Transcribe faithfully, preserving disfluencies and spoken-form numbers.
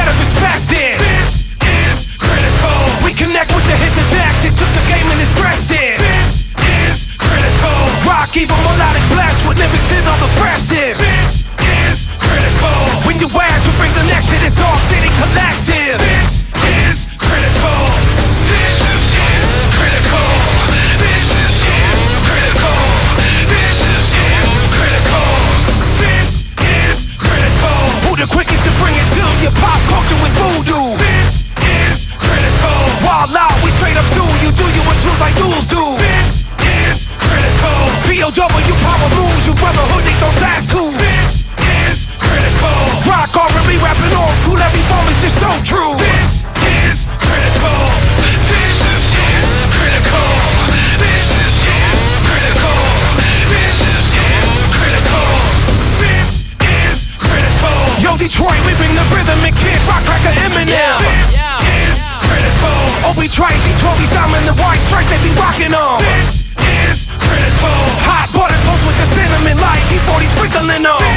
gotta respect it. This is critical. We connect with the hit the decks. It took the game and it's stretched it. This is critical. Rock even melodic blast with lyrics did all the freshest. This is critical. When you ask who bring the next shit, it's Dog City Collective. This is critical. This is critical. This is critical. This is critical. This is critical. Who the quickest to bring it to your pop culture with voodoo? This is critical. Wild out, we straight up zoo. You do you with tools like dudes do. This is critical. B O W power moves. You brotherhood, they don't tattoo. This is critical. Rock R and B rapping old school. Every form is just so true. This is critical. This is critical. This is critical. This is critical. This is critical. Yo, Detroit, we bring the rhythm and kid rock like an Eminem. This is critical. Oh, we try Detroit, we Simon the White Stripes, they be rocking on. This is critical. Hot butter toast with the cinnamon light, D forty sprinkling on.